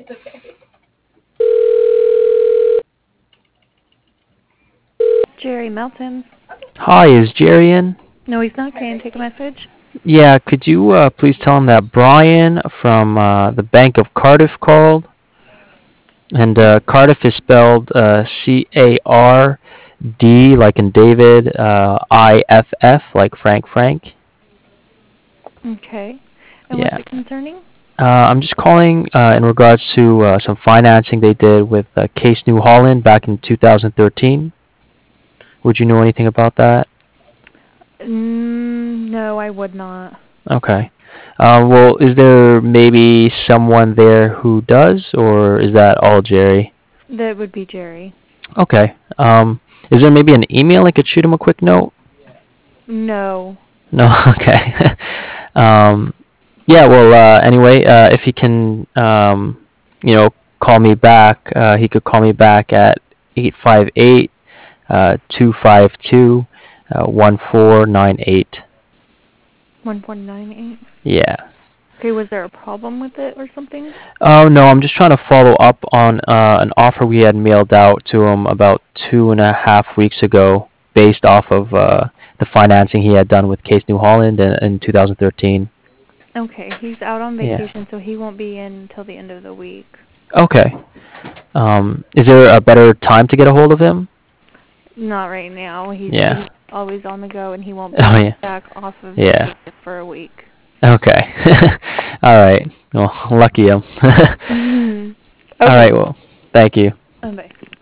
Jerry Melton. Hi, is Jerry in? No, he's not. Can I take a message? Yeah, could you please tell him that Brian from the Bank of Cardiff called? And Cardiff is spelled C-A-R-D, like in David, I-F-F, like Frank. Okay. And what's Yeah. it concerning? I'm just calling in regards to some financing they did with Case New Holland back in 2013. Would you know anything about that? No, I would not. Okay. Well, is there maybe someone there who does, or is that all Jerry? That would be Jerry. Okay. Is there maybe an email I could shoot him a quick note? No. No. Okay. um, yeah. Well. Anyway, if he can, call me back. He could call me back at 858 252 1498. 1498. Yeah. Okay, was there a problem with it or something? Oh no, I'm just trying to follow up on an offer we had mailed out to him about 2.5 weeks ago, based off of the financing he had done with Case New Holland in 2013. Okay, he's out on Yeah. vacation, so he won't be in until the end of the week. Okay. Is there a better time to get a hold of him? Not right now. He's Yeah. always on the go, and he won't Oh be yeah. back off of Yeah. vacation for a week. Okay. All right. Well, lucky him. Mm-hmm. All Okay. right. Well, thank you. Bye.